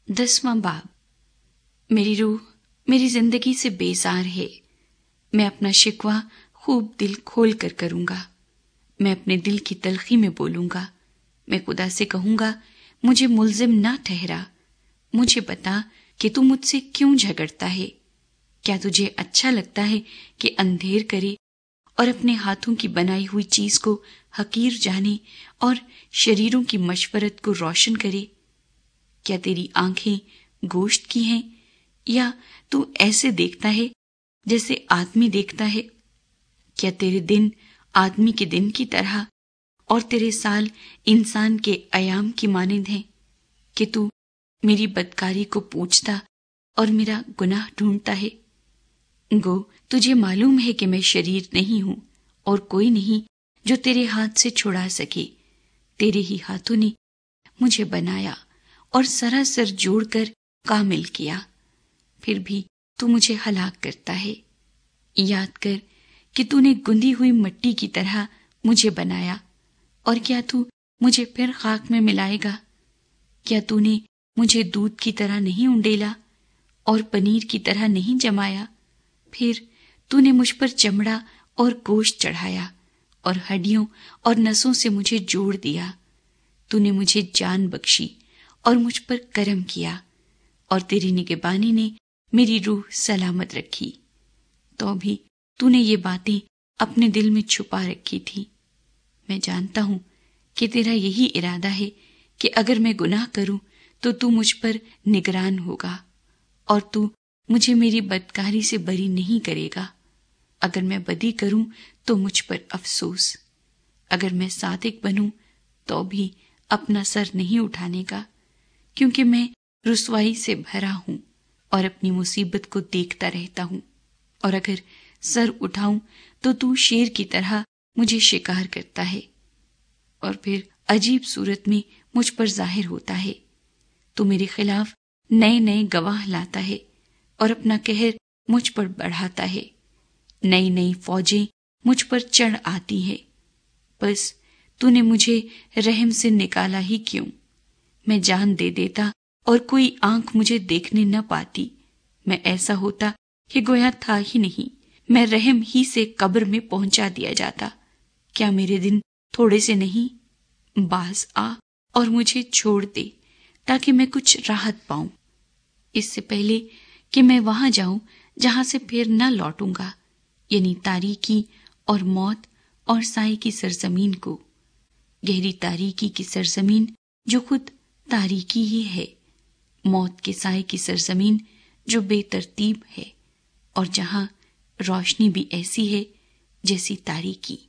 10वां बाब। मेरी रूह मेरी जिंदगी से बेजार है। मैं अपना शिकवा खूब दिल खोल कर करूंगा। मैं अपने दिल की तलखी में बोलूंगा। मैं खुदा से कहूंगा, मुझे मुल्जिम ना ठहरा। मुझे बता कि तू मुझसे क्यों झगड़ता है। क्या तुझे अच्छा लगता है कि अंधेर करे और अपने हाथों की बनाई हुई चीज को हकीर जाने और शरीरों की मशवरत को रोशन करे? क्या तेरी आंखें गोश्त की हैं, या तू ऐसे देखता है जैसे आदमी देखता है? क्या तेरे दिन आदमी के दिन की तरह और तेरे साल इंसान के अयाम की मानिंद हैं कि तू मेरी बदकारी को पूछता और मेरा गुनाह ढूंढता है? गो तुझे मालूम है कि मैं शरीर नहीं हूं और कोई नहीं जो तेरे हाथ से छुड़ा सके। तेरे ही हाथों ने मुझे बनाया और सरासर जोड़कर कामिल किया। फिर भी तू मुझे हलाक करता है। याद कर कि तूने गुंदी हुई मिट्टी की तरह मुझे बनाया, और क्या तू मुझे फिर खाक में मिलाएगा? क्या तूने मुझे दूध की तरह नहीं उंडेला और पनीर की तरह नहीं जमाया? फिर तूने मुझ पर चमड़ा और गोश्त चढ़ाया और हड्डियों और नसों से मुझे जोड़ दिया। तूने मुझे जान बख्शी और मुझ पर करम किया, और तेरी निगहबानी ने मेरी रूह सलामत रखी। तो भी तूने ये बातें अपने दिल में छुपा रखी थी। मैं जानता हूं कि तेरा यही इरादा है कि अगर मैं गुनाह करूं तो तू मुझ पर निगरान होगा और तू मुझे मेरी बदकारी से बरी नहीं करेगा। अगर मैं बदी करूं तो मुझ पर अफसोस। अगर मैं सादिक बनूं तो भी अपना सर नहीं उठाने का, क्योंकि मैं रुसवाई से भरा हूं और अपनी मुसीबत को देखता रहता हूं। और अगर सर उठाऊं तो तू शेर की तरह मुझे शिकार करता है और फिर अजीब सूरत में मुझ पर जाहिर होता है। तू मेरे खिलाफ नए नए गवाह लाता है और अपना कहर मुझ पर बढ़ाता है। नई नई फौजें मुझ पर चढ़ आती हैं। बस तूने मुझे रहम से निकाला ही क्यों? मैं जान दे देता और कोई आंख मुझे देखने न पाती। मैं ऐसा होता कि गोया था ही नहीं। मैं रहम ही से कब्र में पहुंचा दिया जाता। क्या मेरे दिन थोड़े से नहीं? बाज आ और मुझे छोड़ दे ताकि मैं कुछ राहत पाऊं, इससे पहले कि मैं वहां जाऊं जहां से फिर न लौटूंगा, यानी तारीकी और मौत और साई की सरजमीन को। गहरी तारीकी की सरजमीन जो खुद तारीकी ही है, मौत के साए की सरजमीन जो बेतरतीब है, और जहां रोशनी भी ऐसी है जैसी तारीकी।